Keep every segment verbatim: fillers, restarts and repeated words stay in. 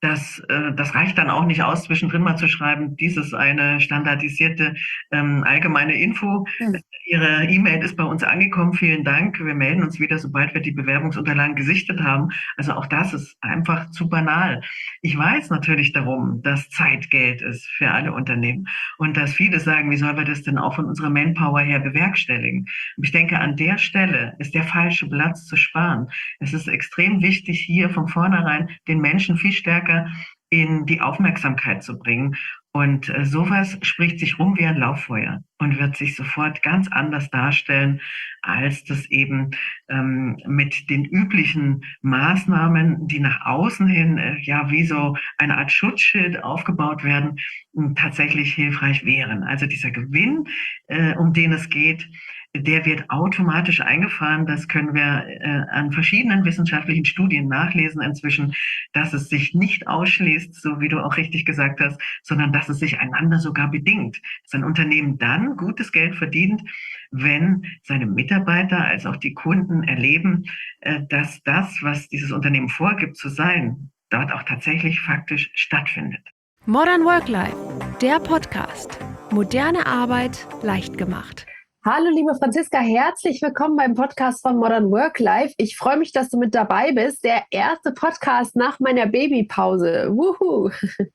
Das, äh, das reicht dann auch nicht aus, zwischendrin mal zu schreiben, dies ist eine standardisierte ähm, allgemeine Info. Hm. Ihre E-Mail ist bei uns angekommen, vielen Dank. Wir melden uns wieder, sobald wir die Bewerbungsunterlagen gesichtet haben. Also auch das ist einfach zu banal. Ich weiß natürlich darum, dass Zeit Geld ist für alle Unternehmen und dass viele sagen, wie sollen wir das denn auch von unserer Manpower her bewerkstelligen? Ich denke, an der Stelle ist der falsche Platz zu sparen. Es ist extrem wichtig, hier von vornherein den Menschen viel stärker in die Aufmerksamkeit zu bringen. Und äh, sowas spricht sich rum wie ein Lauffeuer und wird sich sofort ganz anders darstellen, als das eben ähm, mit den üblichen Maßnahmen, die nach außen hin äh, ja wie so eine Art Schutzschild aufgebaut werden, tatsächlich hilfreich wären. Also dieser Gewinn, äh, um den es geht, der wird automatisch eingefahren. Das können wir äh, an verschiedenen wissenschaftlichen Studien nachlesen inzwischen, dass es sich nicht ausschließt, so wie du auch richtig gesagt hast, sondern dass es sich einander sogar bedingt. Dass ein Unternehmen dann gutes Geld verdient, wenn seine Mitarbeiter als auch die Kunden erleben, äh, dass das, was dieses Unternehmen vorgibt zu sein, dort auch tatsächlich faktisch stattfindet. Modern Work Life, der Podcast. Moderne Arbeit leicht gemacht. Hallo liebe Franziska, herzlich willkommen beim Podcast von Modern Work Life. Ich freue mich, dass du mit dabei bist. Der erste Podcast nach meiner Babypause. Wuhu!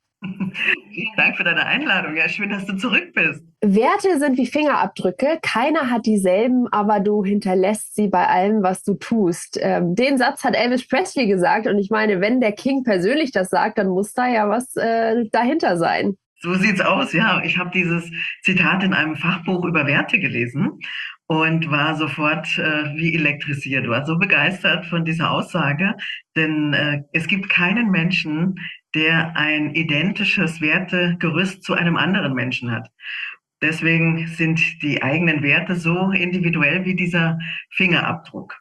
Vielen Dank für deine Einladung. Ja, schön, dass du zurück bist. Werte sind wie Fingerabdrücke. Keiner hat dieselben, aber du hinterlässt sie bei allem, was du tust. Ähm, den Satz hat Elvis Presley gesagt und ich meine, wenn der King persönlich das sagt, dann muss da ja was äh, dahinter sein. So sieht's aus, ja. Ich habe dieses Zitat in einem Fachbuch über Werte gelesen und war sofort äh, wie elektrisiert, war so begeistert von dieser Aussage, denn äh, es gibt keinen Menschen, der ein identisches Wertegerüst zu einem anderen Menschen hat. Deswegen sind die eigenen Werte so individuell wie dieser Fingerabdruck.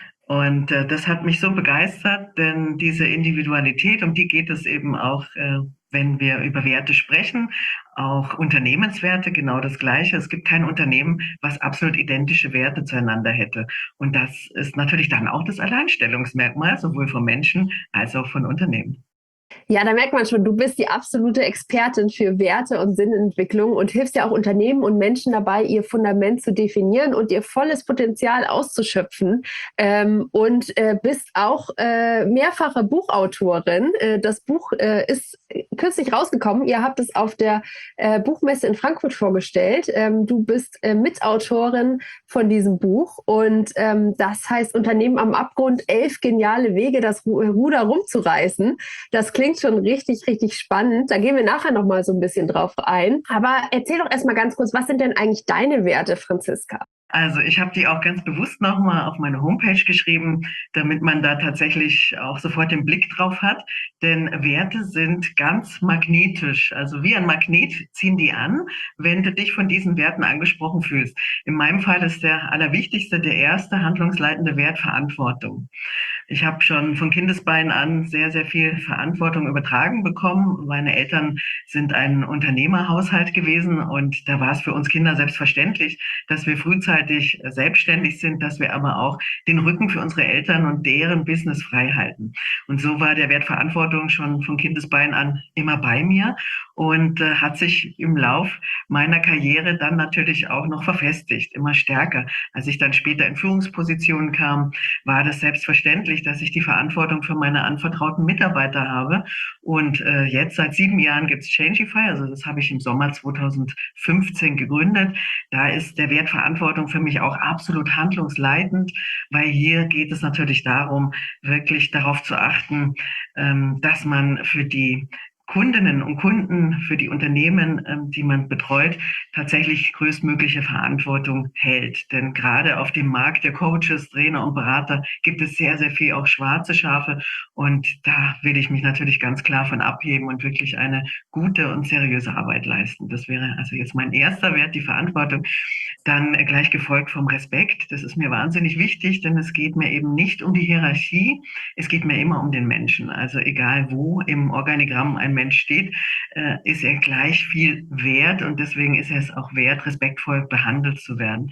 Und äh, das hat mich so begeistert, denn diese Individualität, um die geht es eben auch, äh, wenn wir über Werte sprechen, auch Unternehmenswerte, genau das Gleiche. Es gibt kein Unternehmen, was absolut identische Werte zueinander hätte. Und das ist natürlich dann auch das Alleinstellungsmerkmal, sowohl von Menschen als auch von Unternehmen. Ja, da merkt man schon, du bist die absolute Expertin für Werte und Sinnentwicklung und hilfst ja auch Unternehmen und Menschen dabei, ihr Fundament zu definieren und ihr volles Potenzial auszuschöpfen. Ähm, und äh, bist auch äh, mehrfache Buchautorin. Äh, das Buch äh, ist kürzlich rausgekommen. Ihr habt es auf der äh, Buchmesse in Frankfurt vorgestellt. Ähm, du bist äh, Mitautorin von diesem Buch und ähm, das heißt Unternehmen am Abgrund, elf geniale Wege, das Ruder rumzureißen. Das klingt schon richtig, richtig spannend. Da gehen wir nachher noch mal so ein bisschen drauf ein. Aber erzähl doch erst mal ganz kurz, was sind denn eigentlich deine Werte, Franziska? Also ich habe die auch ganz bewusst nochmal auf meine Homepage geschrieben, damit man da tatsächlich auch sofort den Blick drauf hat. Denn Werte sind ganz magnetisch. Also wie ein Magnet ziehen die an, wenn du dich von diesen Werten angesprochen fühlst. In meinem Fall ist der allerwichtigste, der erste handlungsleitende Wert Verantwortung. Ich habe schon von Kindesbeinen an sehr, sehr viel Verantwortung übertragen bekommen. Meine Eltern sind ein Unternehmerhaushalt gewesen und da war es für uns Kinder selbstverständlich, dass wir frühzeitig selbstständig sind, dass wir aber auch den Rücken für unsere Eltern und deren Business frei halten. Und so war der Wert Verantwortung schon von Kindesbeinen an immer bei mir und äh, hat sich im Lauf meiner Karriere dann natürlich auch noch verfestigt, immer stärker. Als ich dann später in Führungspositionen kam, war das selbstverständlich, dass ich die Verantwortung für meine anvertrauten Mitarbeiter habe. Und äh, jetzt seit sieben Jahren gibt es Changeify, also das habe ich im Sommer zweitausendfünfzehn gegründet. Da ist der Wert Verantwortung für mich auch absolut handlungsleitend, weil hier geht es natürlich darum, wirklich darauf zu achten, ähm, dass man für die Kundinnen und Kunden, für die Unternehmen, ähm, die man betreut, tatsächlich größtmögliche Verantwortung hält. Denn gerade auf dem Markt der Coaches, Trainer und Berater gibt es sehr, sehr viel auch schwarze Schafe. Und da will ich mich natürlich ganz klar von abheben und wirklich eine gute und seriöse Arbeit leisten. Das wäre also jetzt mein erster Wert, die Verantwortung. Dann gleich gefolgt vom Respekt. Das ist mir wahnsinnig wichtig, denn es geht mir eben nicht um die Hierarchie. Es geht mir immer um den Menschen. Also egal wo im Organigramm ein Mensch steht, äh, ist er gleich viel wert und deswegen ist er es auch wert, respektvoll behandelt zu werden.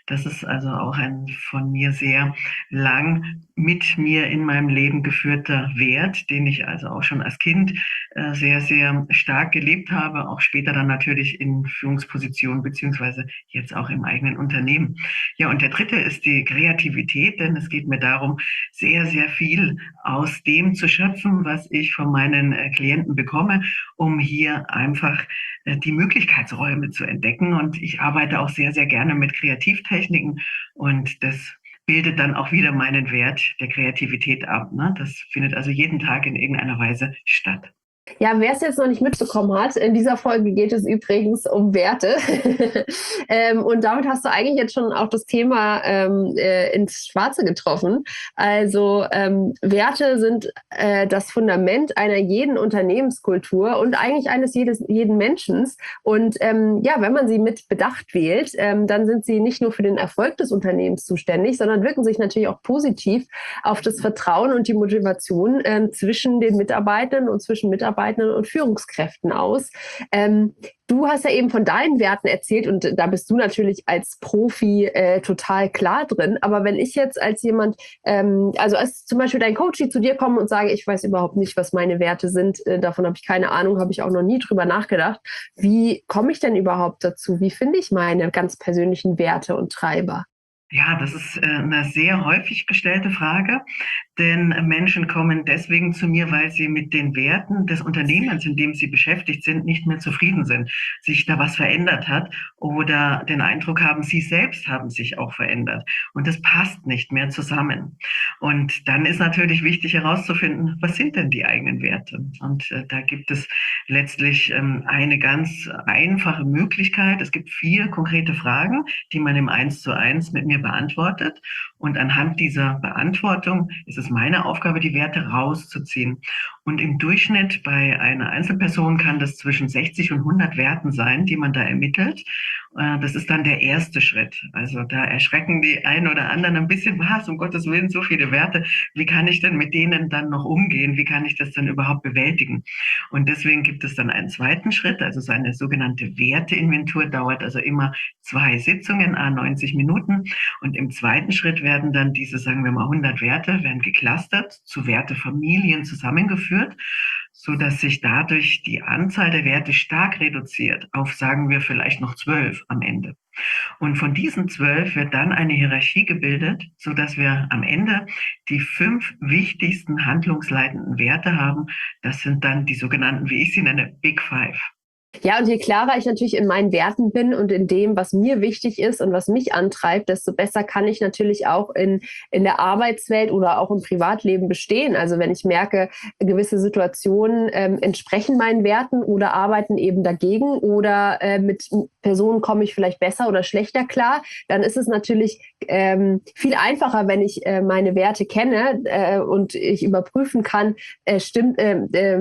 Das ist also auch ein von mir sehr lang mit mir in meinem Leben geführter Wert, den ich also auch schon als Kind äh, sehr, sehr stark gelebt habe, auch später dann natürlich in Führungspositionen beziehungsweise jetzt auch im eigenen Unternehmen. Ja, und der dritte ist die Kreativität, denn es geht mir darum, sehr, sehr viel aus dem zu schöpfen, was ich von meinen äh, Klienten bekomme, um hier einfach äh, die Möglichkeitsräume zu entdecken. Und ich arbeite auch sehr, sehr gerne mit Kreativtechniken und das bildet dann auch wieder meinen Wert der Kreativität ab. Ne? Das findet also jeden Tag in irgendeiner Weise statt. Ja, wer es jetzt noch nicht mitbekommen hat, in dieser Folge geht es übrigens um Werte. ähm, und damit hast du eigentlich jetzt schon auch das Thema ähm, äh, ins Schwarze getroffen. Also ähm, Werte sind äh, das Fundament einer jeden Unternehmenskultur und eigentlich eines jedes, jeden Menschen. Und ähm, ja, wenn man sie mit Bedacht wählt, ähm, dann sind sie nicht nur für den Erfolg des Unternehmens zuständig, sondern wirken sich natürlich auch positiv auf das Vertrauen und die Motivation äh, zwischen den Mitarbeitern und zwischen Mitarbeitern und Führungskräften aus. Ähm, du hast ja eben von deinen Werten erzählt und da bist du natürlich als Profi äh, total klar drin. Aber wenn ich jetzt als jemand, ähm, also als zum Beispiel dein Coach zu dir komme und sage, ich weiß überhaupt nicht, was meine Werte sind, äh, davon habe ich keine Ahnung, habe ich auch noch nie drüber nachgedacht. Wie komme ich denn überhaupt dazu? Wie finde ich meine ganz persönlichen Werte und Treiber? Ja, das ist äh, eine sehr häufig gestellte Frage, denn Menschen kommen deswegen zu mir, weil sie mit den Werten des Unternehmens, in dem sie beschäftigt sind, nicht mehr zufrieden sind, sich da was verändert hat oder den Eindruck haben, sie selbst haben sich auch verändert und das passt nicht mehr zusammen. Und dann ist natürlich wichtig herauszufinden, was sind denn die eigenen Werte? Und äh, da gibt es letztlich ähm, eine ganz einfache Möglichkeit. Es gibt vier konkrete Fragen, die man im Eins zu eins mit mir beantwortet. Und anhand dieser Beantwortung ist es meine Aufgabe, die Werte rauszuziehen. Und im Durchschnitt bei einer Einzelperson kann das zwischen sechzig und hundert Werten sein, die man da ermittelt. Das ist dann der erste Schritt. Also da erschrecken die einen oder anderen ein bisschen, was, um Gottes Willen, so viele Werte. Wie kann ich denn mit denen dann noch umgehen? Wie kann ich das dann überhaupt bewältigen? Und deswegen gibt es dann einen zweiten Schritt, also so eine sogenannte Werteinventur, dauert also immer zwei Sitzungen, à neunzig Minuten. Und im zweiten Schritt werden dann diese, sagen wir mal, hundert Werte, werden geclustert, zu Wertefamilien zusammengeführt, so dass sich dadurch die Anzahl der Werte stark reduziert auf, sagen wir, vielleicht noch zwölf am Ende. Und von diesen zwölf wird dann eine Hierarchie gebildet, so dass wir am Ende die fünf wichtigsten handlungsleitenden Werte haben. Das sind dann die sogenannten, wie ich sie nenne, Big Five. Ja, und je klarer ich natürlich in meinen Werten bin und in dem, was mir wichtig ist und was mich antreibt, desto besser kann ich natürlich auch in, in der Arbeitswelt oder auch im Privatleben bestehen. Also wenn ich merke, gewisse Situationen ähm, entsprechen meinen Werten oder arbeiten eben dagegen oder äh, mit Personen komme ich vielleicht besser oder schlechter klar, dann ist es natürlich ähm, viel einfacher, wenn ich äh, meine Werte kenne äh, und ich überprüfen kann, äh, stimmt, äh,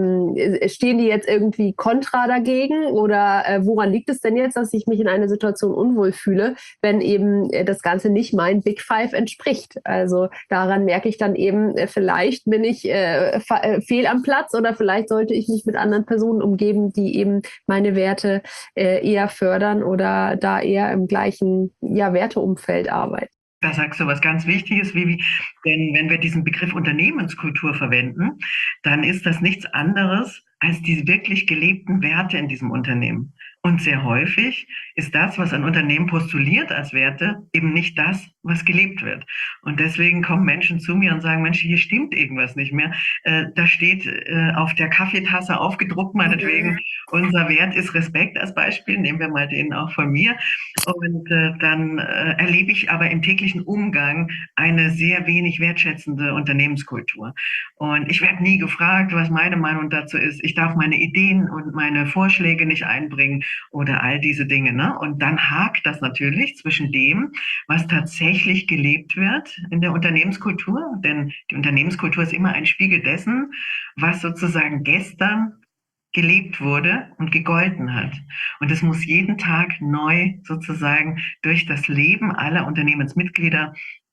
äh, stehen die jetzt irgendwie kontra dagegen? Oder äh, woran liegt es denn jetzt, dass ich mich in einer Situation unwohl fühle, wenn eben äh, das Ganze nicht meinen Big Five entspricht? Also daran merke ich dann eben, äh, vielleicht bin ich äh, äh, fehl am Platz oder vielleicht sollte ich mich mit anderen Personen umgeben, die eben meine Werte äh, eher fördern oder da eher im gleichen ja, Werteumfeld arbeiten. Da sagst du was ganz Wichtiges, Vivi, denn wenn wir diesen Begriff Unternehmenskultur verwenden, dann ist das nichts anderes als die wirklich gelebten Werte in diesem Unternehmen. Und sehr häufig ist das, was ein Unternehmen postuliert als Werte, eben nicht das, was gelebt wird. Und deswegen kommen Menschen zu mir und sagen, Mensch, hier stimmt irgendwas nicht mehr. Äh, da steht äh, auf der Kaffeetasse aufgedruckt, meinetwegen, unser Wert ist Respekt als Beispiel. Nehmen wir mal den auch von mir. Und äh, dann äh, erlebe ich aber im täglichen Umgang eine sehr wenig wertschätzende Unternehmenskultur. Und ich werde nie gefragt, was meine Meinung dazu ist. Ich darf meine Ideen und meine Vorschläge nicht einbringen oder all diese Dinge. Ne? Und dann hakt das natürlich zwischen dem, was tatsächlich gelebt wird in der Unternehmenskultur. Denn die Unternehmenskultur ist immer ein Spiegel dessen, was sozusagen gestern gelebt wurde und gegolten hat. Und es muss jeden Tag neu sozusagen durch das Leben aller Unternehmensmitglieder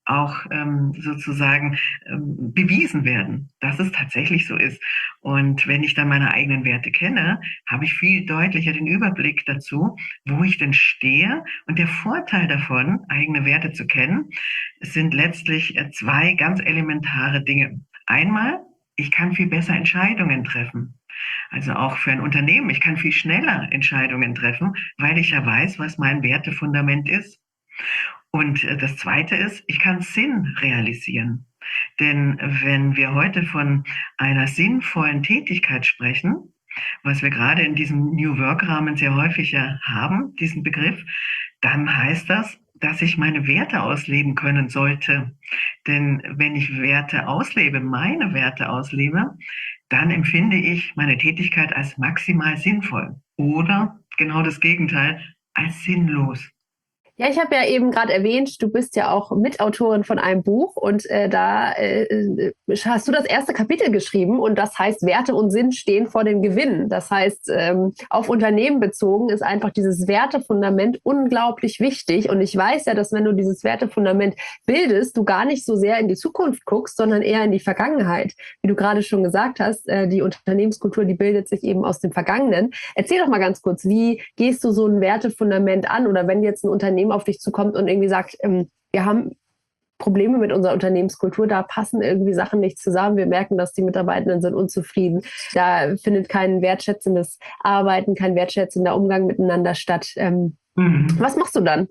auch ähm, sozusagen ähm, bewiesen werden, dass es tatsächlich so ist. Und wenn ich dann meine eigenen Werte kenne, habe ich viel deutlicher den Überblick dazu, wo ich denn stehe. Und der Vorteil davon, eigene Werte zu kennen, sind letztlich zwei ganz elementare Dinge. Einmal, ich kann viel besser Entscheidungen treffen. Also auch für ein Unternehmen, ich kann viel schneller Entscheidungen treffen, weil ich ja weiß, was mein Wertefundament ist. Und das Zweite ist, ich kann Sinn realisieren. Denn wenn wir heute von einer sinnvollen Tätigkeit sprechen, was wir gerade in diesem New Work-Rahmen sehr häufig ja haben, diesen Begriff, dann heißt das, dass ich meine Werte ausleben können sollte. Denn wenn ich Werte auslebe, meine Werte auslebe, dann empfinde ich meine Tätigkeit als maximal sinnvoll oder genau das Gegenteil, als sinnlos. Ja, ich habe ja eben gerade erwähnt, du bist ja auch Mitautorin von einem Buch und äh, da äh, hast du das erste Kapitel geschrieben und das heißt, Werte und Sinn stehen vor dem Gewinn. Das heißt, ähm, auf Unternehmen bezogen ist einfach dieses Wertefundament unglaublich wichtig und ich weiß ja, dass wenn du dieses Wertefundament bildest, du gar nicht so sehr in die Zukunft guckst, sondern eher in die Vergangenheit. Wie du gerade schon gesagt hast, äh, die Unternehmenskultur, die bildet sich eben aus dem Vergangenen. Erzähl doch mal ganz kurz, wie gehst du so ein Wertefundament an oder wenn jetzt ein Unternehmen auf dich zukommt und irgendwie sagt, ähm, wir haben Probleme mit unserer Unternehmenskultur, da passen irgendwie Sachen nicht zusammen. Wir merken, dass die Mitarbeitenden sind unzufrieden. Da findet kein wertschätzendes Arbeiten, kein wertschätzender Umgang miteinander statt. Ähm, mhm. Was machst du dann?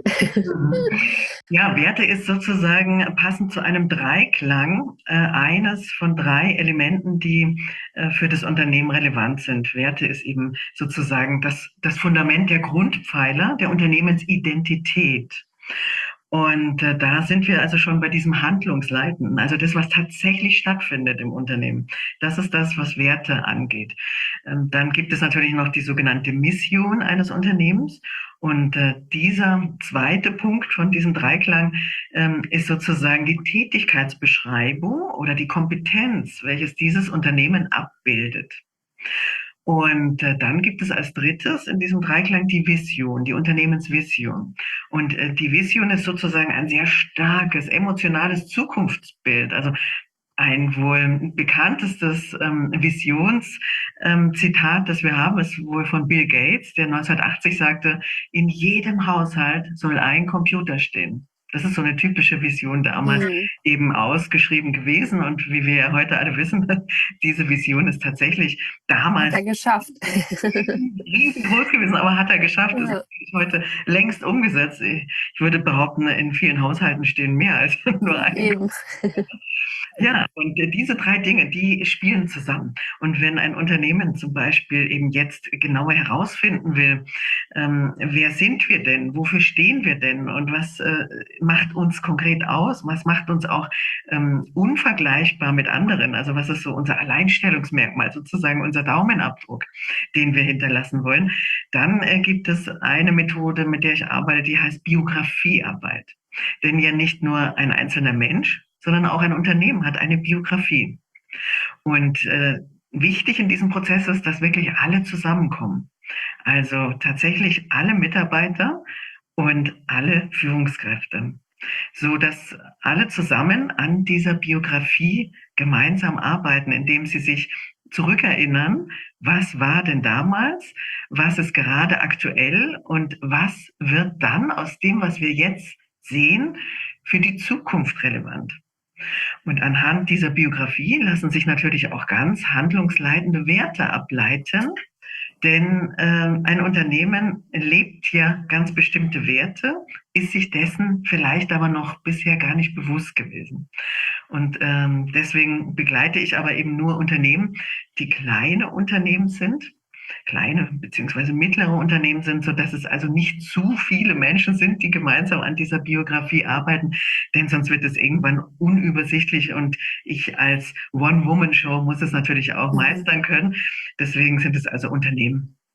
Ja, Werte ist sozusagen passend zu einem Dreiklang äh, eines von drei Elementen, die äh, für das Unternehmen relevant sind. Werte ist eben sozusagen das, das Fundament, der Grundpfeiler der Unternehmensidentität. Und äh, da sind wir also schon bei diesem Handlungsleiten, also das, was tatsächlich stattfindet im Unternehmen. Das ist das, was Werte angeht. Ähm, dann gibt es natürlich noch die sogenannte Mission eines Unternehmens. Und äh, dieser zweite Punkt von diesem Dreiklang ähm, ist sozusagen die Tätigkeitsbeschreibung oder die Kompetenz, welches dieses Unternehmen abbildet. Und äh, dann gibt es als drittes in diesem Dreiklang die Vision, die Unternehmensvision. Und äh, die Vision ist sozusagen ein sehr starkes, emotionales Zukunftsbild. Also ein wohl bekanntestes ähm, Visionszitat, ähm, das wir haben, ist wohl von Bill Gates, der neunzehnhundertachtzig sagte, in jedem Haushalt soll ein Computer stehen. Das ist so eine typische Vision damals mhm. eben ausgeschrieben gewesen. Und wie wir ja heute alle wissen, diese Vision ist tatsächlich damals hat er geschafft. riesengroß gewesen, aber hat er geschafft. Ja. Das ist heute längst umgesetzt. Ich würde behaupten, in vielen Haushalten stehen mehr als nur ein. Eben. Ja, und diese drei Dinge, die spielen zusammen. Und wenn ein Unternehmen zum Beispiel eben jetzt genauer herausfinden will, ähm, wer sind wir denn, wofür stehen wir denn und was äh, macht uns konkret aus, was macht uns auch ähm, unvergleichbar mit anderen, also was ist so unser Alleinstellungsmerkmal, sozusagen unser Daumenabdruck, den wir hinterlassen wollen, dann äh, gibt es eine Methode, mit der ich arbeite, die heißt Biografiearbeit. Denn ja nicht nur ein einzelner Mensch, sondern auch ein Unternehmen hat eine Biografie. Und äh, wichtig in diesem Prozess ist, dass wirklich alle zusammenkommen. Also tatsächlich alle Mitarbeiter und alle Führungskräfte, so dass alle zusammen an dieser Biografie gemeinsam arbeiten, indem sie sich zurückerinnern, was war denn damals, was ist gerade aktuell und was wird dann aus dem, was wir jetzt sehen, für die Zukunft relevant. Und anhand dieser Biografie lassen sich natürlich auch ganz handlungsleitende Werte ableiten, denn äh, ein Unternehmen lebt ja ganz bestimmte Werte, ist sich dessen vielleicht aber noch bisher gar nicht bewusst gewesen. Und ähm, deswegen begleite ich aber eben nur Unternehmen, die kleine Unternehmen sind, kleine beziehungsweise mittlere Unternehmen sind, so dass es also nicht zu viele Menschen sind, die gemeinsam an dieser Biografie arbeiten, denn sonst wird es irgendwann unübersichtlich und ich als One-Woman-Show muss es natürlich auch meistern können. Deswegen sind es also Unternehmen,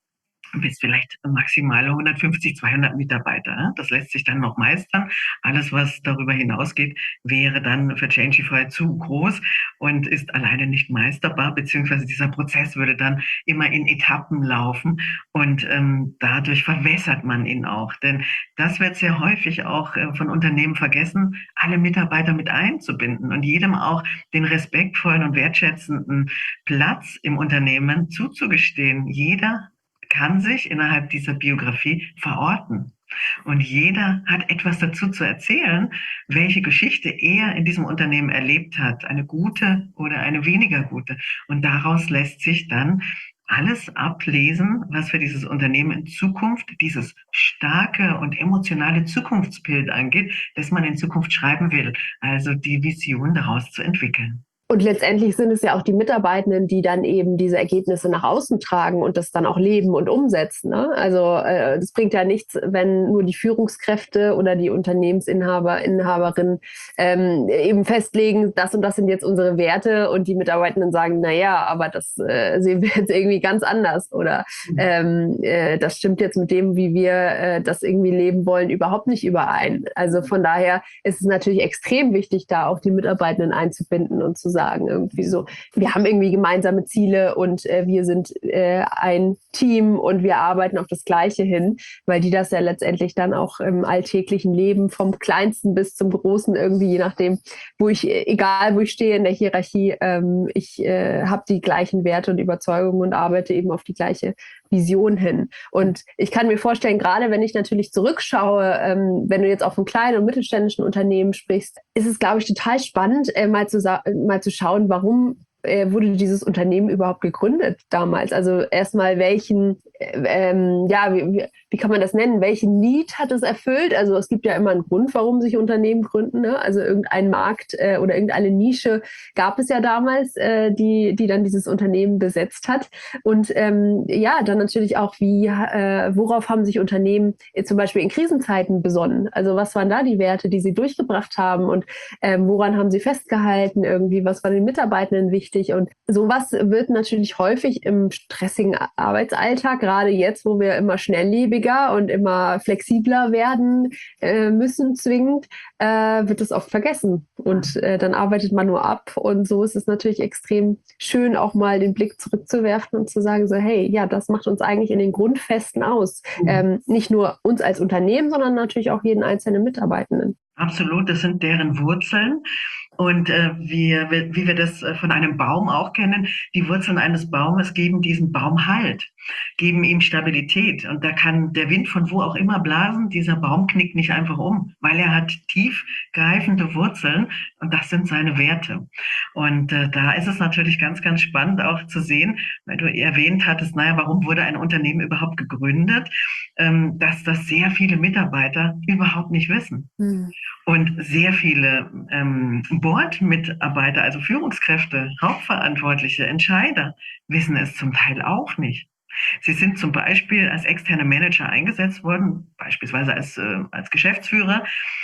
bis vielleicht maximal hundertfünfzig, zweihundert Mitarbeiter. Das lässt sich dann noch meistern. Alles, was darüber hinausgeht, wäre dann für Changify zu groß und ist alleine nicht meisterbar, beziehungsweise dieser Prozess würde dann immer in Etappen laufen und ähm, dadurch verwässert man ihn auch. Denn das wird sehr häufig auch äh, von Unternehmen vergessen, alle Mitarbeiter mit einzubinden und jedem auch den respektvollen und wertschätzenden Platz im Unternehmen zuzugestehen. Jeder kann sich innerhalb dieser Biografie verorten. Und jeder hat etwas dazu zu erzählen, welche Geschichte er in diesem Unternehmen erlebt hat, eine gute oder eine weniger gute. Und daraus lässt sich dann alles ablesen, was für dieses Unternehmen in Zukunft, dieses starke und emotionale Zukunftsbild angeht, das man in Zukunft schreiben will, also die Vision daraus zu entwickeln. Und letztendlich sind es ja auch die Mitarbeitenden, die dann eben diese Ergebnisse nach außen tragen und das dann auch leben und umsetzen. Ne? Also äh, das bringt ja nichts, wenn nur die Führungskräfte oder die Unternehmensinhaber, Inhaberinnen ähm, eben festlegen, das und das sind jetzt unsere Werte und die Mitarbeitenden sagen, na ja, aber das äh, sehen wir jetzt irgendwie ganz anders oder ähm, äh, das stimmt jetzt mit dem, wie wir äh, das irgendwie leben wollen, überhaupt nicht überein. Also von daher ist es natürlich extrem wichtig, da auch die Mitarbeitenden einzubinden und zu sagen, irgendwie so, wir haben irgendwie gemeinsame Ziele und äh, wir sind äh, ein Team und wir arbeiten auf das Gleiche hin, weil die das ja letztendlich dann auch im alltäglichen Leben vom Kleinsten bis zum Großen irgendwie, je nachdem, wo ich, egal wo ich stehe in der Hierarchie, ähm, ich äh, habe die gleichen Werte und Überzeugungen und arbeite eben auf die gleiche Vision hin. Und ich kann mir vorstellen, gerade wenn ich natürlich zurückschaue, ähm, wenn du jetzt auf einem kleinen und mittelständischen Unternehmen sprichst, ist es, glaube ich, total spannend, äh, mal, zu mal zu schauen, warum äh, wurde dieses Unternehmen überhaupt gegründet damals? Also erstmal welchen, äh, ähm, ja, wie, wie kann man das nennen? Welchen Need hat es erfüllt? Also es gibt ja immer einen Grund, warum sich Unternehmen gründen. Ne? Also irgendein Markt äh, oder irgendeine Nische gab es ja damals, äh, die, die dann dieses Unternehmen besetzt hat. Und ähm, ja, dann natürlich auch, wie, äh, worauf haben sich Unternehmen äh, zum Beispiel in Krisenzeiten besonnen? Also was waren da die Werte, die sie durchgebracht haben und ähm, woran haben sie festgehalten irgendwie? Was war den Mitarbeitenden wichtig? Und sowas wird natürlich häufig im stressigen Arbeitsalltag, gerade jetzt, wo wir immer schnelllebiger und immer flexibler werden äh, müssen, zwingend, äh, wird das oft vergessen. Und äh, dann arbeitet man nur ab. Und so ist es natürlich extrem schön, auch mal den Blick zurückzuwerfen und zu sagen, so, hey, ja, das macht uns eigentlich in den Grundfesten aus. Mhm. Ähm, nicht nur uns als Unternehmen, sondern natürlich auch jeden einzelnen Mitarbeitenden. Absolut, das sind deren Wurzeln. Und äh, wir, wie wir das von einem Baum auch kennen, die Wurzeln eines Baumes geben diesem Baum Halt, geben ihm Stabilität. Und da kann der Wind von wo auch immer blasen, dieser Baum knickt nicht einfach um, weil er hat tiefgreifende Wurzeln und das sind seine Werte. Und äh, da ist es natürlich ganz, ganz spannend auch zu sehen, weil du erwähnt hattest, naja, warum wurde ein Unternehmen überhaupt gegründet, ähm, dass das sehr viele Mitarbeiter überhaupt nicht wissen. Mhm. Und sehr viele ähm, Board-Mitarbeiter, also Führungskräfte, Hauptverantwortliche, Entscheider, wissen es zum Teil auch nicht. Sie sind zum Beispiel als externe Manager eingesetzt worden, beispielsweise als, äh, als Geschäftsführer.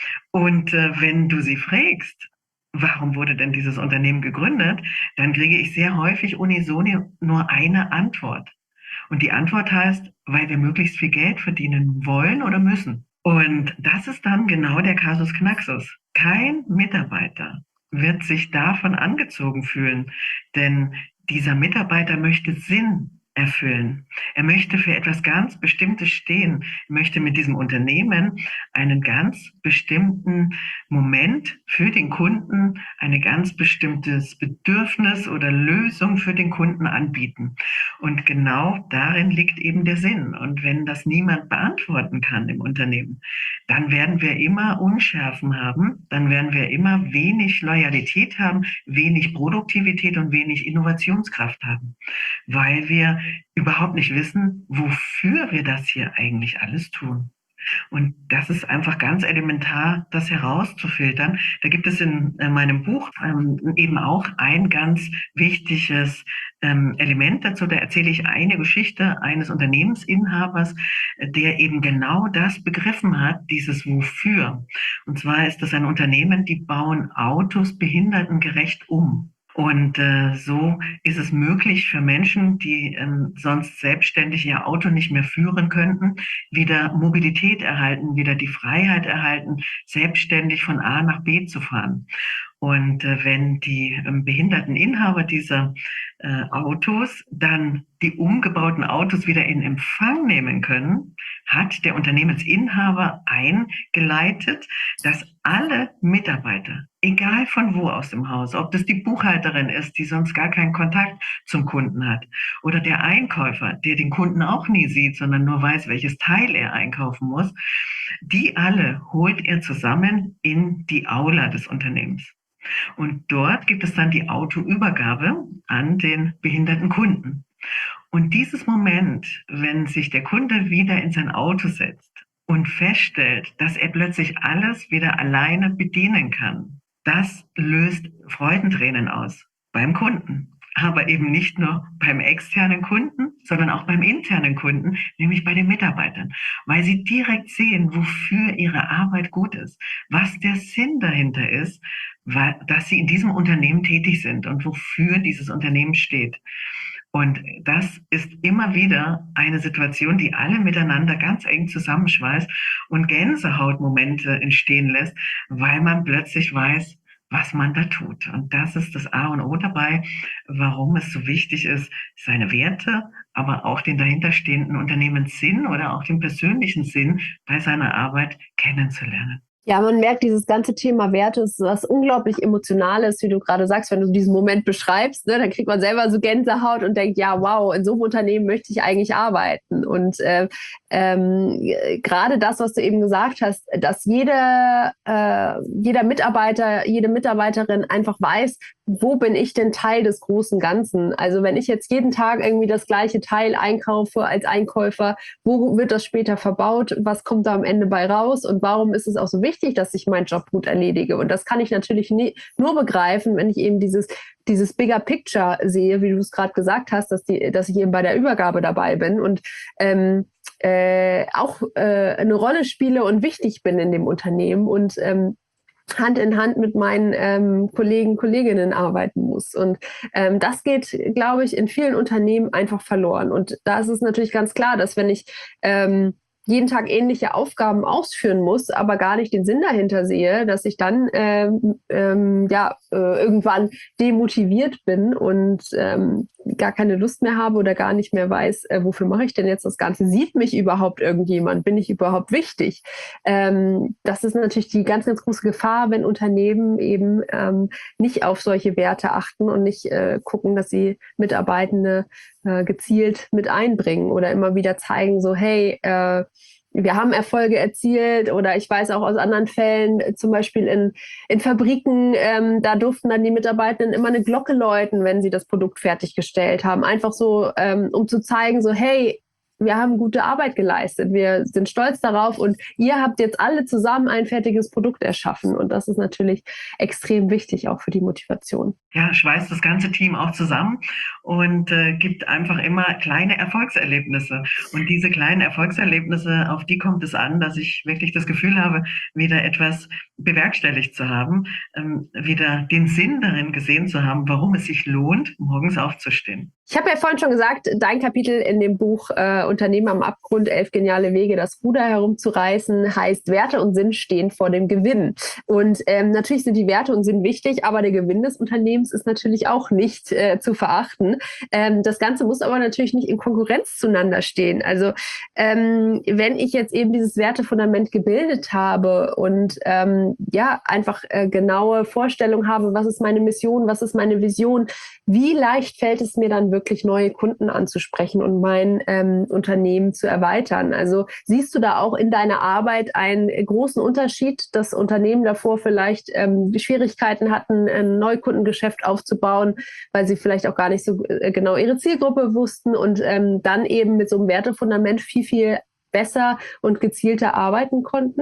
Und äh, wenn du sie fragst, warum wurde denn dieses Unternehmen gegründet, dann kriege ich sehr häufig unisono nur eine Antwort. Und die Antwort heißt, weil wir möglichst viel Geld verdienen wollen oder müssen. Und das ist dann genau der Kasus Knaxus. Kein Mitarbeiter wird sich davon angezogen fühlen, denn dieser Mitarbeiter möchte Sinn erfüllen. Er möchte für etwas ganz Bestimmtes stehen. Er möchte mit diesem Unternehmen einen ganz bestimmten Moment für den Kunden, ein ganz bestimmtes Bedürfnis oder Lösung für den Kunden anbieten. Und genau darin liegt eben der Sinn. Und wenn das niemand beantworten kann im Unternehmen, dann werden wir immer Unschärfen haben, dann werden wir immer wenig Loyalität haben, wenig Produktivität und wenig Innovationskraft haben, weil wir überhaupt nicht wissen, wofür wir das hier eigentlich alles tun. Und das ist einfach ganz elementar, das herauszufiltern. Da gibt es in äh, meinem Buch ähm, eben auch ein ganz wichtiges ähm, Element dazu. Da erzähle ich eine Geschichte eines Unternehmensinhabers, äh, der eben genau das begriffen hat, dieses Wofür. Und zwar ist das ein Unternehmen, die bauen Autos behindertengerecht um. Und äh, so ist es möglich für Menschen, die ähm, sonst selbstständig ihr Auto nicht mehr führen könnten, wieder Mobilität erhalten, wieder die Freiheit erhalten, selbstständig von A nach B zu fahren. Und äh, wenn die ähm, behinderten Inhaber dieser äh, Autos dann die umgebauten Autos wieder in Empfang nehmen können, hat der Unternehmensinhaber eingeleitet, dass alle Mitarbeiter, egal von wo aus dem Haus, ob das die Buchhalterin ist, die sonst gar keinen Kontakt zum Kunden hat, oder der Einkäufer, der den Kunden auch nie sieht, sondern nur weiß, welches Teil er einkaufen muss, die alle holt er zusammen in die Aula des Unternehmens. Und dort gibt es dann die Autoübergabe an den behinderten Kunden. Und dieses Moment, wenn sich der Kunde wieder in sein Auto setzt und feststellt, dass er plötzlich alles wieder alleine bedienen kann, das löst Freudentränen aus beim Kunden. Aber eben nicht nur beim externen Kunden, sondern auch beim internen Kunden, nämlich bei den Mitarbeitern, weil sie direkt sehen, wofür ihre Arbeit gut ist, was der Sinn dahinter ist, weil, dass sie in diesem Unternehmen tätig sind und wofür dieses Unternehmen steht. Und das ist immer wieder eine Situation, die alle miteinander ganz eng zusammenschweißt und Gänsehautmomente entstehen lässt, weil man plötzlich weiß, was man da tut. Und das ist das A und O dabei, warum es so wichtig ist, seine Werte, aber auch den dahinterstehenden Unternehmenssinn oder auch den persönlichen Sinn bei seiner Arbeit kennenzulernen. Ja, man merkt, dieses ganze Thema Werte ist was unglaublich Emotionales, wie du gerade sagst, wenn du diesen Moment beschreibst, ne, dann kriegt man selber so Gänsehaut und denkt, ja, wow, in so einem Unternehmen möchte ich eigentlich arbeiten. Und äh, ähm, gerade das, was du eben gesagt hast, dass jeder, äh, jeder Mitarbeiter, jede Mitarbeiterin einfach weiß, wo bin ich denn Teil des großen Ganzen? Also wenn ich jetzt jeden Tag irgendwie das gleiche Teil einkaufe als Einkäufer, wo wird das später verbaut? Was kommt da am Ende bei raus? Und warum ist es auch so wichtig, dass ich meinen Job gut erledige? Und das kann ich natürlich nie, nur begreifen, wenn ich eben dieses dieses Bigger Picture sehe, wie du es gerade gesagt hast, dass, die, dass ich eben bei der Übergabe dabei bin und ähm, äh, auch äh, eine Rolle spiele und wichtig bin in dem Unternehmen und ähm, Hand in Hand mit meinen ähm, Kollegen, Kolleginnen arbeiten muss. Und ähm, das geht, glaube ich, in vielen Unternehmen einfach verloren. Und da ist es natürlich ganz klar, dass wenn ich ähm, jeden Tag ähnliche Aufgaben ausführen muss, aber gar nicht den Sinn dahinter sehe, dass ich dann ähm, ähm, ja äh, irgendwann demotiviert bin und ähm, gar keine Lust mehr habe oder gar nicht mehr weiß, äh, wofür mache ich denn jetzt das Ganze? Sieht mich überhaupt irgendjemand? Bin ich überhaupt wichtig? Ähm, das ist natürlich die ganz, ganz große Gefahr, wenn Unternehmen eben ähm, nicht auf solche Werte achten und nicht äh, gucken, dass sie Mitarbeitende äh, gezielt mit einbringen oder immer wieder zeigen, so hey, äh, wir haben Erfolge erzielt oder ich weiß auch aus anderen Fällen, zum Beispiel in, in Fabriken, ähm, da durften dann die Mitarbeitenden immer eine Glocke läuten, wenn sie das Produkt fertiggestellt haben. Einfach so, ähm, um zu zeigen, so hey, wir haben gute Arbeit geleistet, wir sind stolz darauf und ihr habt jetzt alle zusammen ein fertiges Produkt erschaffen. Und das ist natürlich extrem wichtig, auch für die Motivation. Ja, schweißt das ganze Team auch zusammen und äh, gibt einfach immer kleine Erfolgserlebnisse. Und diese kleinen Erfolgserlebnisse, auf die kommt es an, dass ich wirklich das Gefühl habe, wieder etwas bewerkstelligt zu haben, ähm, wieder den Sinn darin gesehen zu haben, warum es sich lohnt, morgens aufzustehen. Ich habe ja vorhin schon gesagt, dein Kapitel in dem Buch äh, Unternehmen am Abgrund, elf geniale Wege, das Ruder herumzureißen, heißt Werte und Sinn stehen vor dem Gewinn. Und ähm, natürlich sind die Werte und Sinn wichtig, aber der Gewinn des Unternehmens ist natürlich auch nicht äh, zu verachten. Ähm, das Ganze muss aber natürlich nicht in Konkurrenz zueinander stehen. Also ähm, wenn ich jetzt eben dieses Wertefundament gebildet habe und ähm, ja einfach äh, genaue Vorstellung habe, was ist meine Mission, was ist meine Vision, wie leicht fällt es mir dann wirklich neue Kunden anzusprechen und mein ähm, Unternehmen zu erweitern? Also siehst du da auch in deiner Arbeit einen großen Unterschied, dass Unternehmen davor vielleicht ähm, Schwierigkeiten hatten, ein Neukundengeschäft aufzubauen, weil sie vielleicht auch gar nicht so äh, genau ihre Zielgruppe wussten und ähm, dann eben mit so einem Wertefundament viel, viel besser und gezielter arbeiten konnten?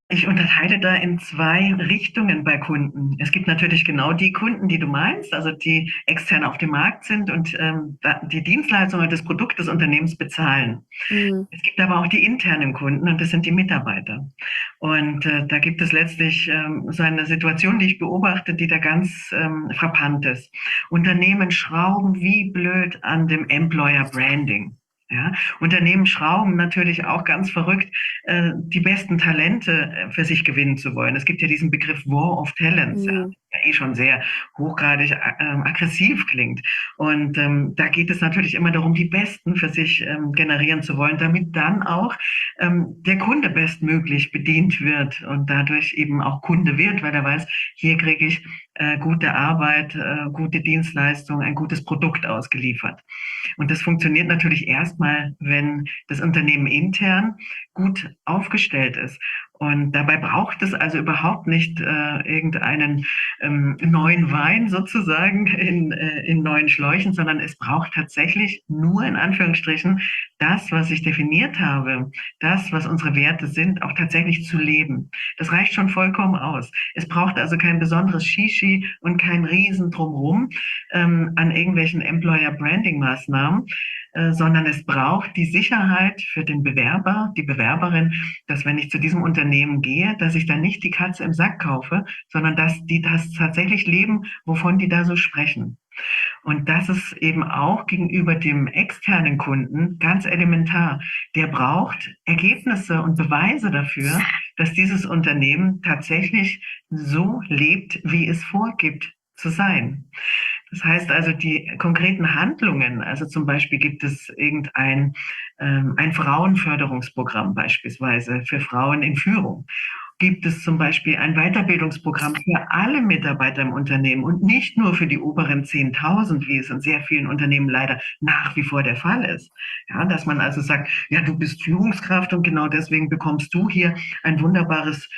Ich unterteile da in zwei Richtungen bei Kunden. Es gibt natürlich genau die Kunden, die du meinst, also die extern auf dem Markt sind und ähm, die Dienstleistung oder das Produkt des Unternehmens bezahlen. Mhm. Es gibt aber auch die internen Kunden und das sind die Mitarbeiter. Und äh, da gibt es letztlich ähm, so eine Situation, die ich beobachte, die da ganz ähm, frappant ist. Unternehmen schrauben wie blöd an dem Employer Branding. Ja, Unternehmen schrauben natürlich auch ganz verrückt, äh, die besten Talente für sich gewinnen zu wollen. Es gibt ja diesen Begriff War of Talents, ja, Mhm. der eh schon sehr hochgradig äh, aggressiv klingt. Und ähm, da geht es natürlich immer darum, die Besten für sich ähm, generieren zu wollen, damit dann auch ähm, der Kunde bestmöglich bedient wird und dadurch eben auch Kunde wird, weil er weiß, hier kriege ich äh, gute Arbeit, äh, gute Dienstleistung, ein gutes Produkt ausgeliefert. Und das funktioniert natürlich erstmal, wenn das Unternehmen intern gut aufgestellt ist. Und dabei braucht es also überhaupt nicht äh, irgendeinen ähm, neuen Wein sozusagen in, äh, in neuen Schläuchen, sondern es braucht tatsächlich nur in Anführungsstrichen das, was ich definiert habe, das, was unsere Werte sind, auch tatsächlich zu leben. Das reicht schon vollkommen aus. Es braucht also kein besonderes Shishi und kein Riesen drumherum ähm, an irgendwelchen Employer-Branding-Maßnahmen, äh, sondern es braucht die Sicherheit für den Bewerber, die Bewerberin, dass wenn ich zu diesem Unternehmen gehe, dass ich dann nicht die Katze im Sack kaufe, sondern dass die das tatsächlich leben, wovon die da so sprechen. Und das ist eben auch gegenüber dem externen Kunden ganz elementar. Der braucht Ergebnisse und Beweise dafür, dass dieses Unternehmen tatsächlich so lebt, wie es vorgibt zu sein. Das heißt also, die konkreten Handlungen, also zum Beispiel gibt es irgendein ähm, ein Frauenförderungsprogramm beispielsweise für Frauen in Führung. Gibt es zum Beispiel ein Weiterbildungsprogramm für alle Mitarbeiter im Unternehmen und nicht nur für die oberen zehntausend, wie es in sehr vielen Unternehmen leider nach wie vor der Fall ist. Ja, dass man also sagt, ja, du bist Führungskraft und genau deswegen bekommst du hier ein wunderbares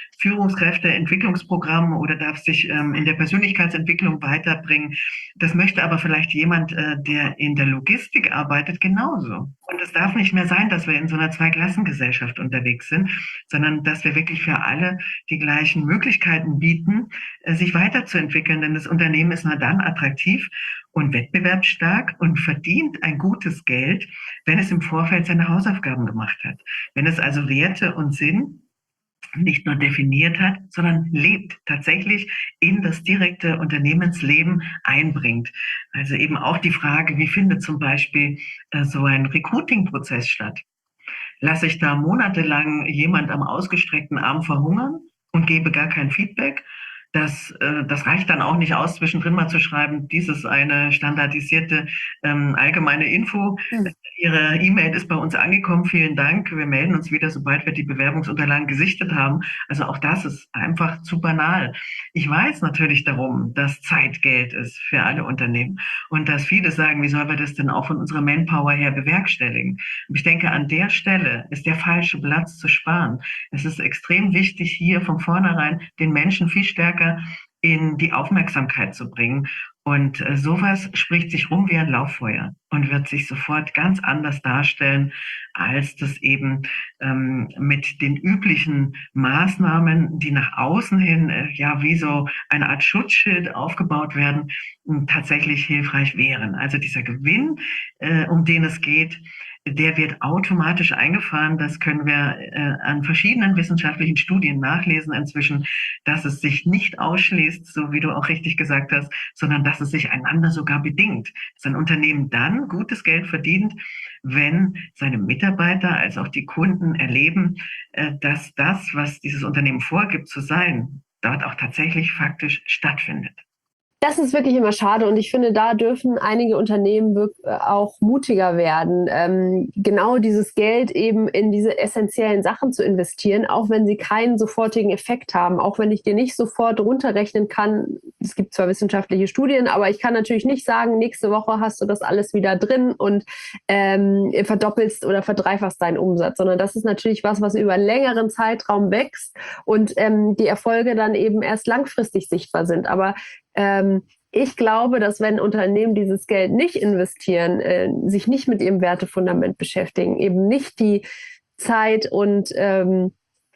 Führungskräfteentwicklungsprogramm oder darfst dich ähm, in der Persönlichkeitsentwicklung weiterbringen. Das möchte aber vielleicht jemand, äh, der in der Logistik arbeitet, genauso. Und es darf nicht mehr sein, dass wir in so einer Zweiklassengesellschaft unterwegs sind, sondern dass wir wirklich für alle die gleichen Möglichkeiten bieten, sich weiterzuentwickeln. Denn das Unternehmen ist nur dann attraktiv und wettbewerbsstark und verdient ein gutes Geld, wenn es im Vorfeld seine Hausaufgaben gemacht hat. Wenn es also Werte und Sinn nicht nur definiert hat, sondern lebt, tatsächlich in das direkte Unternehmensleben einbringt. Also eben auch die Frage, wie findet zum Beispiel äh, so ein Recruiting-Prozess statt? Lasse ich da monatelang jemand am ausgestreckten Arm verhungern und gebe gar kein Feedback? Das, äh, das reicht dann auch nicht aus, zwischendrin mal zu schreiben, dies ist eine standardisierte ähm, allgemeine Info. Mhm. Ihre E-Mail ist bei uns angekommen, vielen Dank. Wir melden uns wieder, sobald wir die Bewerbungsunterlagen gesichtet haben. Also auch das ist einfach zu banal. Ich weiß natürlich darum, dass Zeit Geld ist für alle Unternehmen und dass viele sagen, wie sollen wir das denn auch von unserer Manpower her bewerkstelligen? Und ich denke, an der Stelle ist der falsche Platz zu sparen. Es ist extrem wichtig, hier von vornherein den Menschen viel stärker in die Aufmerksamkeit zu bringen. Und äh, sowas spricht sich rum wie ein Lauffeuer und wird sich sofort ganz anders darstellen, als das eben ähm, mit den üblichen Maßnahmen, die nach außen hin äh, ja wie so eine Art Schutzschild aufgebaut werden, tatsächlich hilfreich wären. Also dieser Gewinn, äh, um den es geht, der wird automatisch eingefahren. Das können wir äh, an verschiedenen wissenschaftlichen Studien nachlesen inzwischen, dass es sich nicht ausschließt, so wie du auch richtig gesagt hast, sondern dass es sich einander sogar bedingt. Dass ein Unternehmen dann gutes Geld verdient, wenn seine Mitarbeiter als auch die Kunden erleben, äh, dass das, was dieses Unternehmen vorgibt zu sein, dort auch tatsächlich faktisch stattfindet. Das ist wirklich immer schade und ich finde, da dürfen einige Unternehmen wirklich auch mutiger werden, ähm, genau dieses Geld eben in diese essentiellen Sachen zu investieren, auch wenn sie keinen sofortigen Effekt haben, auch wenn ich dir nicht sofort runterrechnen kann. Es gibt zwar wissenschaftliche Studien, aber ich kann natürlich nicht sagen, nächste Woche hast du das alles wieder drin und ähm, verdoppelst oder verdreifachst deinen Umsatz, sondern das ist natürlich was, was über einen längeren Zeitraum wächst und ähm, die Erfolge dann eben erst langfristig sichtbar sind. Aber Ähm, ich glaube, dass wenn Unternehmen dieses Geld nicht investieren, äh, sich nicht mit ihrem Wertefundament beschäftigen, eben nicht die Zeit und ähm,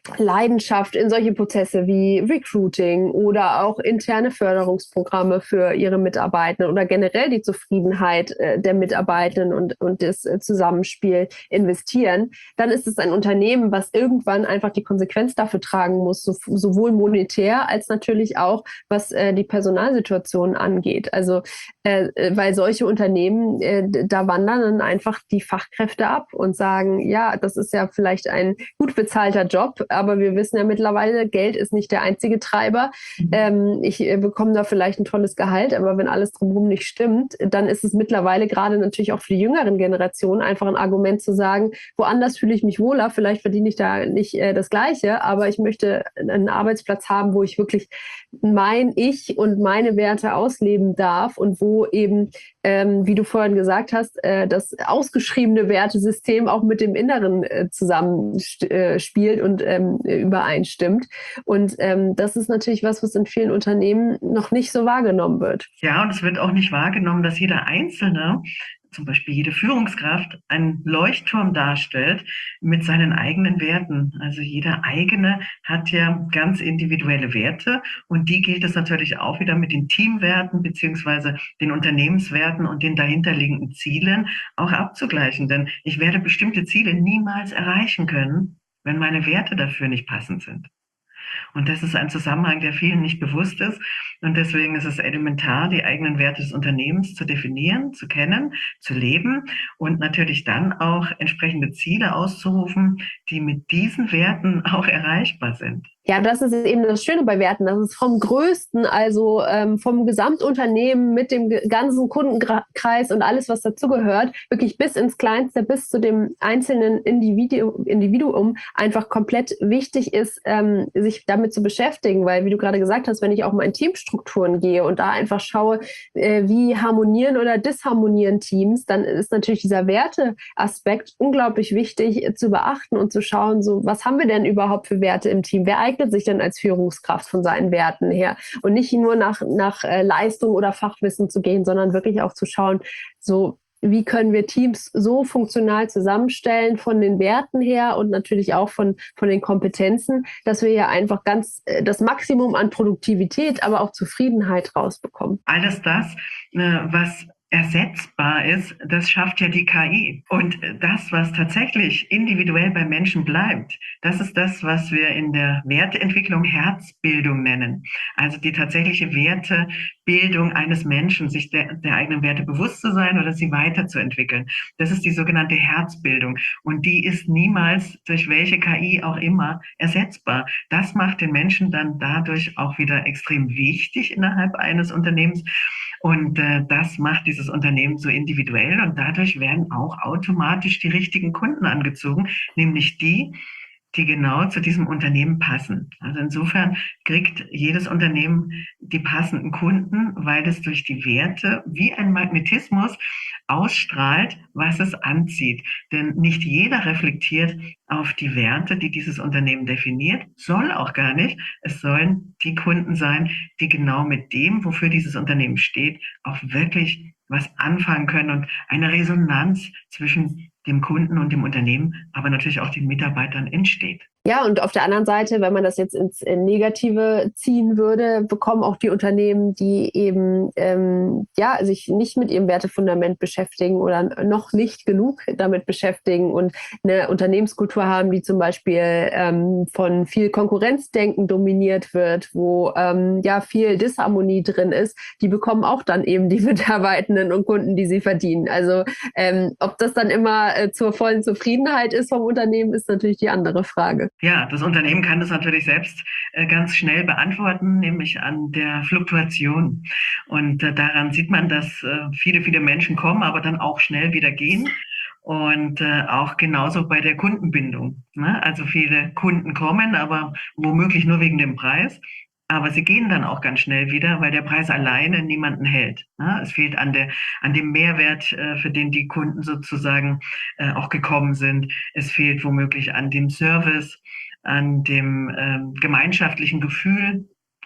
Leidenschaft in solche Prozesse wie Recruiting oder auch interne Förderungsprogramme für ihre Mitarbeitenden oder generell die Zufriedenheit äh, der Mitarbeitenden und, und das äh, Zusammenspiel investieren, dann ist es ein Unternehmen, was irgendwann einfach die Konsequenz dafür tragen muss, so, sowohl monetär als natürlich auch, was äh, die Personalsituation angeht. Also äh, weil solche Unternehmen, äh, da wandern dann einfach die Fachkräfte ab und sagen, ja, das ist ja vielleicht ein gut bezahlter Job, aber wir wissen ja mittlerweile, Geld ist nicht der einzige Treiber. Mhm. Ähm, ich äh, bekomme da vielleicht ein tolles Gehalt, aber wenn alles drumherum nicht stimmt, dann ist es mittlerweile gerade natürlich auch für die jüngeren Generationen einfach ein Argument zu sagen, woanders fühle ich mich wohler, vielleicht verdiene ich da nicht äh, das Gleiche, aber ich möchte einen Arbeitsplatz haben, wo ich wirklich mein Ich und meine Werte ausleben darf und wo eben, ähm, wie du vorhin gesagt hast, äh, das ausgeschriebene Wertesystem auch mit dem Inneren äh, zusammenspielt äh, und ähm, übereinstimmt. Und ähm, das ist natürlich was, was in vielen Unternehmen noch nicht so wahrgenommen wird. Ja, und es wird auch nicht wahrgenommen, dass jeder Einzelne, zum Beispiel jede Führungskraft, einen Leuchtturm darstellt mit seinen eigenen Werten. Also jeder eigene hat ja ganz individuelle Werte und die gilt es natürlich auch wieder mit den Teamwerten beziehungsweise den Unternehmenswerten und den dahinterliegenden Zielen auch abzugleichen. Denn ich werde bestimmte Ziele niemals erreichen können, wenn meine Werte dafür nicht passend sind. Und das ist ein Zusammenhang, der vielen nicht bewusst ist. Und deswegen ist es elementar, die eigenen Werte des Unternehmens zu definieren, zu kennen, zu leben und natürlich dann auch entsprechende Ziele auszurufen, die mit diesen Werten auch erreichbar sind. Ja, das ist eben das Schöne bei Werten, dass es vom Größten, also ähm, vom Gesamtunternehmen mit dem ganzen Kundenkreis und alles, was dazugehört, wirklich bis ins Kleinste, bis zu dem einzelnen Individu- Individuum einfach komplett wichtig ist, ähm, sich damit zu beschäftigen. Weil, wie du gerade gesagt hast, wenn ich auch mal in Teamstrukturen gehe und da einfach schaue, äh, wie harmonieren oder disharmonieren Teams, dann ist natürlich dieser Werteaspekt unglaublich wichtig äh, zu beachten und zu schauen, so was haben wir denn überhaupt für Werte im Team? Wer eignet sich denn als Führungskraft von seinen Werten her? Und nicht nur nach, nach äh, Leistung oder Fachwissen zu gehen, sondern wirklich auch zu schauen, so wie können wir Teams so funktional zusammenstellen von den Werten her und natürlich auch von, von den Kompetenzen, dass wir ja einfach ganz äh, das Maximum an Produktivität, aber auch Zufriedenheit rausbekommen. Alles das, äh, was ersetzbar ist, das schafft ja die K I. Und das, was tatsächlich individuell bei Menschen bleibt, das ist das, was wir in der Werteentwicklung Herzbildung nennen. Also die tatsächliche Wertebildung eines Menschen, sich der, der eigenen Werte bewusst zu sein oder sie weiterzuentwickeln. Das ist die sogenannte Herzbildung. Und die ist niemals durch welche K I auch immer ersetzbar. Das macht den Menschen dann dadurch auch wieder extrem wichtig innerhalb eines Unternehmens. Und äh, das macht dieses Unternehmen so individuell und dadurch werden auch automatisch die richtigen Kunden angezogen, nämlich die, die genau zu diesem Unternehmen passen. Also insofern kriegt jedes Unternehmen die passenden Kunden, weil es durch die Werte wie ein Magnetismus ausstrahlt, was es anzieht. Denn nicht jeder reflektiert auf die Werte, die dieses Unternehmen definiert, soll auch gar nicht. Es sollen die Kunden sein, die genau mit dem, wofür dieses Unternehmen steht, auch wirklich was anfangen können und eine Resonanz zwischen dem Kunden und dem Unternehmen, aber natürlich auch den Mitarbeitern entsteht. Ja, und auf der anderen Seite, wenn man das jetzt ins Negative ziehen würde, bekommen auch die Unternehmen, die eben ähm, ja sich nicht mit ihrem Wertefundament beschäftigen oder noch nicht genug damit beschäftigen und eine Unternehmenskultur haben, die zum Beispiel ähm, von viel Konkurrenzdenken dominiert wird, wo ähm, ja viel Disharmonie drin ist, die bekommen auch dann eben die Mitarbeitenden und Kunden, die sie verdienen. Also ähm, ob das dann immer äh, zur vollen Zufriedenheit ist vom Unternehmen, ist natürlich die andere Frage. Ja, das Unternehmen kann das natürlich selbst äh, ganz schnell beantworten, nämlich an der Fluktuation. Und äh, daran sieht man, dass äh, viele, viele Menschen kommen, aber dann auch schnell wieder gehen. Und äh, auch genauso bei der Kundenbindung. Ne? Also viele Kunden kommen, aber womöglich nur wegen dem Preis. Aber sie gehen dann auch ganz schnell wieder, weil der Preis alleine niemanden hält. Ne? Es fehlt an der, an dem Mehrwert, äh, für den die Kunden sozusagen äh, auch gekommen sind. Es fehlt womöglich an dem Service, an dem ähm, gemeinschaftlichen Gefühl,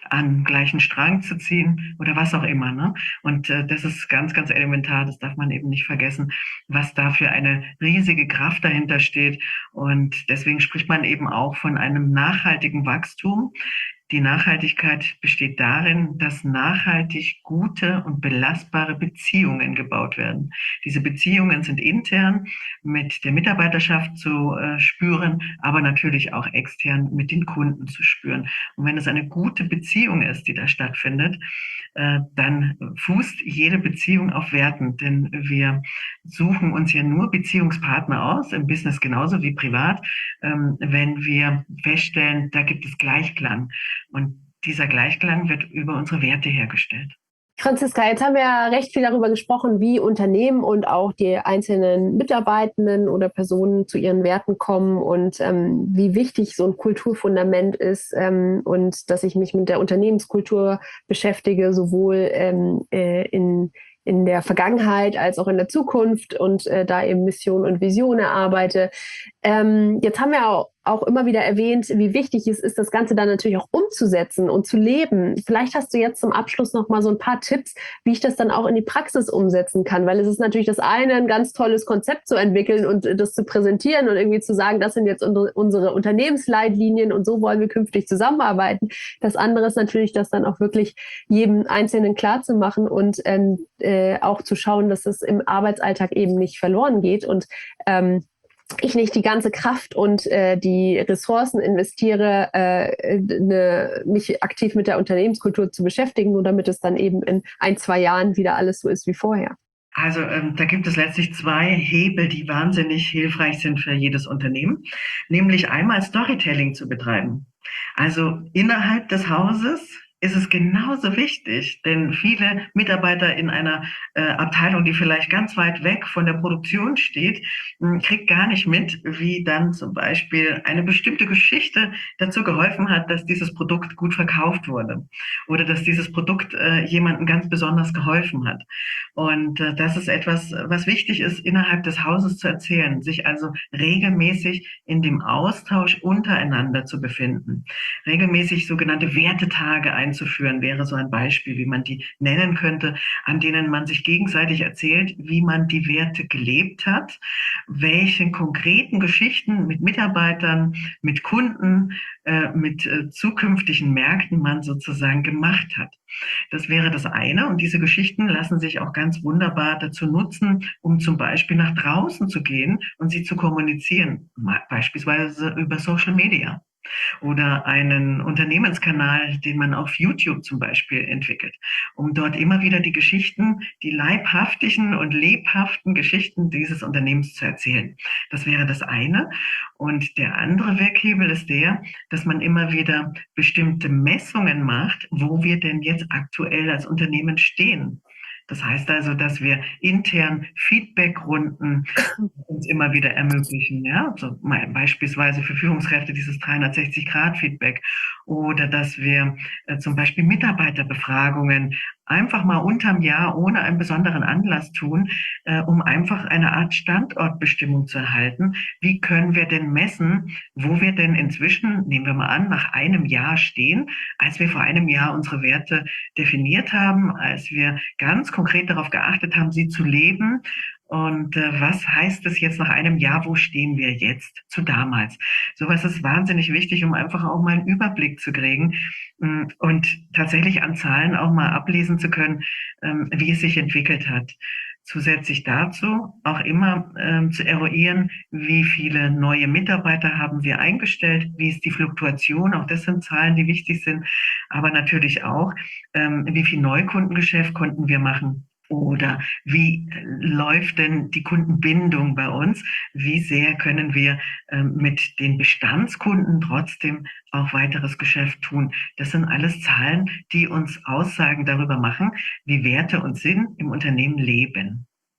an gleichen Strang zu ziehen oder was auch immer. Ne? Und äh, das ist ganz, ganz elementar. Das darf man eben nicht vergessen, was da für eine riesige Kraft dahinter steht. Und deswegen spricht man eben auch von einem nachhaltigen Wachstum. Die Nachhaltigkeit besteht darin, dass nachhaltig gute und belastbare Beziehungen gebaut werden. Diese Beziehungen sind intern mit der Mitarbeiterschaft zu äh, spüren, aber natürlich auch extern mit den Kunden zu spüren. Und wenn es eine gute Beziehung ist, die da stattfindet, äh, dann fußt jede Beziehung auf Werten, denn wir suchen uns ja nur Beziehungspartner aus, im Business genauso wie privat, ähm, wenn wir feststellen, da gibt es Gleichklang. Und dieser Gleichklang wird über unsere Werte hergestellt. Franziska, jetzt haben wir ja recht viel darüber gesprochen, wie Unternehmen und auch die einzelnen Mitarbeitenden oder Personen zu ihren Werten kommen und ähm, wie wichtig so ein Kulturfundament ist ähm, und dass ich mich mit der Unternehmenskultur beschäftige, sowohl ähm, äh, in in der Vergangenheit als auch in der Zukunft und äh, da eben Mission und Vision erarbeite. Ähm, jetzt haben wir auch, auch immer wieder erwähnt, wie wichtig es ist, das Ganze dann natürlich auch umzusetzen und zu leben. Vielleicht hast du jetzt zum Abschluss noch mal so ein paar Tipps, wie ich das dann auch in die Praxis umsetzen kann, weil es ist natürlich das eine, ein ganz tolles Konzept zu entwickeln und äh, das zu präsentieren und irgendwie zu sagen, das sind jetzt unsere, unsere Unternehmensleitlinien und so wollen wir künftig zusammenarbeiten. Das andere ist natürlich, das dann auch wirklich jedem Einzelnen klar zu machen und ähm, äh, auch zu schauen, dass es im Arbeitsalltag eben nicht verloren geht und ähm, ich nicht die ganze Kraft und äh, die Ressourcen investiere, äh, ne, mich aktiv mit der Unternehmenskultur zu beschäftigen, nur damit es dann eben in ein, zwei Jahren wieder alles so ist wie vorher. Also ähm, da gibt es letztlich zwei Hebel, die wahnsinnig hilfreich sind für jedes Unternehmen, nämlich einmal Storytelling zu betreiben. Also innerhalb des Hauses ist es genauso wichtig, denn viele Mitarbeiter in einer äh, Abteilung, die vielleicht ganz weit weg von der Produktion steht, mh, kriegt gar nicht mit, wie dann zum Beispiel eine bestimmte Geschichte dazu geholfen hat, dass dieses Produkt gut verkauft wurde oder dass dieses Produkt äh, jemandem ganz besonders geholfen hat. Und äh, das ist etwas, was wichtig ist, innerhalb des Hauses zu erzählen, sich also regelmäßig in dem Austausch untereinander zu befinden, regelmäßig sogenannte Wertetage einzuführen, wäre so ein Beispiel, wie man die nennen könnte, an denen man sich gegenseitig erzählt, wie man die Werte gelebt hat, welche konkreten Geschichten mit Mitarbeitern, mit Kunden, äh, mit äh, zukünftigen Märkten man sozusagen gemacht hat. Das wäre das eine. Und diese Geschichten lassen sich auch ganz wunderbar dazu nutzen, um zum Beispiel nach draußen zu gehen und sie zu kommunizieren, beispielsweise über Social Media. Oder einen Unternehmenskanal, den man auf YouTube zum Beispiel entwickelt, um dort immer wieder die Geschichten, die leibhaftigen und lebhaften Geschichten dieses Unternehmens zu erzählen. Das wäre das eine. Und der andere Wirkhebel ist der, dass man immer wieder bestimmte Messungen macht, wo wir denn jetzt aktuell als Unternehmen stehen. Das heißt also, dass wir intern Feedbackrunden uns immer wieder ermöglichen, ja, so beispielsweise für Führungskräfte dieses dreihundertsechzig Grad Feedback oder dass wir äh, zum Beispiel Mitarbeiterbefragungen einfach mal unterm Jahr ohne einen besonderen Anlass tun, äh, um einfach eine Art Standortbestimmung zu erhalten. Wie können wir denn messen, wo wir denn inzwischen, nehmen wir mal an, nach einem Jahr stehen, als wir vor einem Jahr unsere Werte definiert haben, als wir ganz konkret darauf geachtet haben, sie zu leben. Und äh, was heißt es jetzt nach einem Jahr, wo stehen wir jetzt zu damals? Sowas ist wahnsinnig wichtig, um einfach auch mal einen Überblick zu kriegen mh, und tatsächlich an Zahlen auch mal ablesen zu können, ähm, wie es sich entwickelt hat. Zusätzlich dazu auch immer ähm, zu eruieren, wie viele neue Mitarbeiter haben wir eingestellt, wie ist die Fluktuation, auch das sind Zahlen, die wichtig sind, aber natürlich auch, ähm, wie viel Neukundengeschäft konnten wir machen. Oder wie läuft denn die Kundenbindung bei uns? Wie sehr können wir ähm, mit den Bestandskunden trotzdem auch weiteres Geschäft tun? Das sind alles Zahlen, die uns Aussagen darüber machen, wie Werte und Sinn im Unternehmen leben.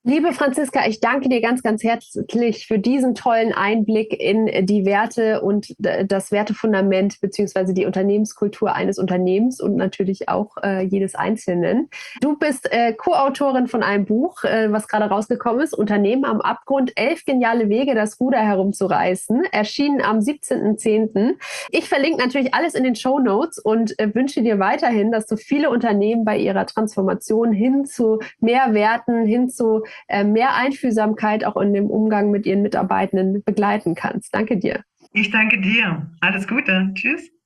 Liebe Franziska, ich danke dir ganz, ganz herzlich für diesen tollen Einblick in die Werte und das Wertefundament beziehungsweise die Unternehmenskultur eines Unternehmens und natürlich auch äh, jedes Einzelnen. Du bist äh, Co-Autorin von einem Buch, äh, was gerade rausgekommen ist, Unternehmen am Abgrund, elf geniale Wege, das Ruder herumzureißen, erschienen am siebzehnten zehnten Ich verlinke natürlich alles in den Shownotes und äh, wünsche dir weiterhin, dass du viele Unternehmen bei ihrer Transformation hin zu mehr Werten, hin zu mehr Einfühlsamkeit auch in dem Umgang mit ihren Mitarbeitenden begleiten kannst. Danke dir. Ich danke dir. Alles Gute. Tschüss.